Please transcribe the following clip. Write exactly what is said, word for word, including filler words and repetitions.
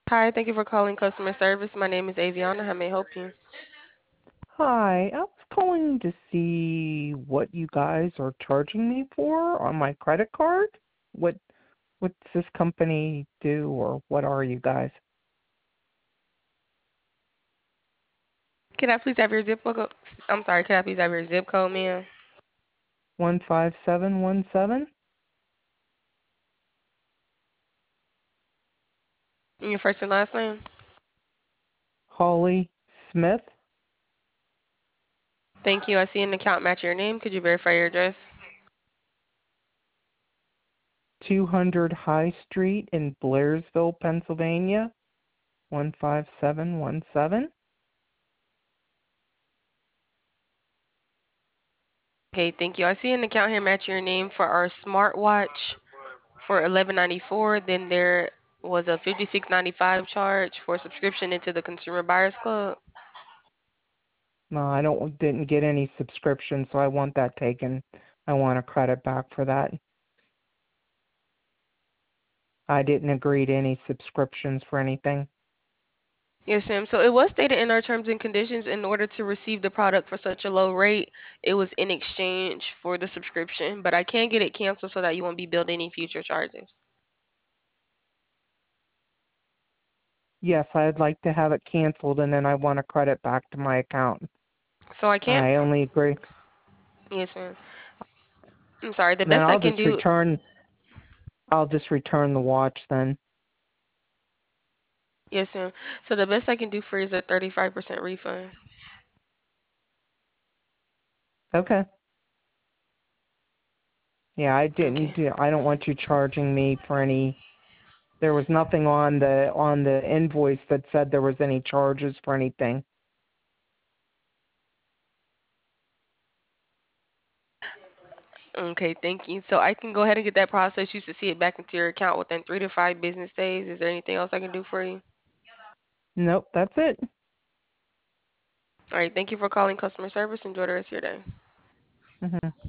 Hi, thank you for calling customer service. My name is Aviana. How may I help you? Hi, I was calling to see what you guys are charging me for on my credit card. What what's this company do, or what are you guys? Can I please have your zip code? I'm sorry, can I please have your zip code, ma'am? One five seven one seven. And your first and last name? Holly Smith, Thank you. I see an account match your name. Could you verify your address? two hundred High Street in Blairsville, Pennsylvania. One five seven one seven. Okay, thank you. I see an account here match your name for our smartwatch for eleven ninety-four. Then there was a fifty-six ninety-five charge for subscription into the Consumer Buyers Club. No, I don't didn't get any subscription, so I want that taken. I want a credit back for that. I didn't agree to any subscriptions for anything. Yes, ma'am. So it was stated in our terms and conditions in order to receive the product for such a low rate, it was in exchange for the subscription. But I can get it canceled so that you won't be billed any future charges. Yes, I'd like to have it canceled, and then I want a credit back to my account. So I can't. I only agree. Yes, ma'am. I'm sorry. The Then best I I'll can just do. return. I'll just return the watch then. Yes, ma'am. So the best I can do for you is a thirty-five percent refund. Okay. Yeah, I didn't. Okay. do- I don't want you charging me for any. There was nothing on the on the invoice that said there was any charges for anything. Okay, thank you. So I can go ahead and get that process. You should see it back into your account within three to five business days. Is there anything else I can do for you? Nope, that's it. All right. Thank you for calling customer service. Enjoy the rest of your day. hmm